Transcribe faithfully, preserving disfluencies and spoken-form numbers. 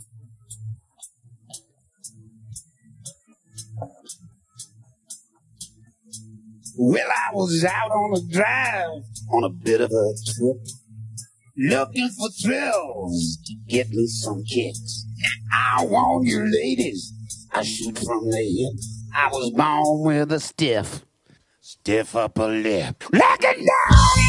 Well, I was out on a drive on a bit of a trip, looking for thrills to get me some kicks. I warn you ladies, I shoot from the hip. I was born with a stiff, stiff upper lip. Look it down!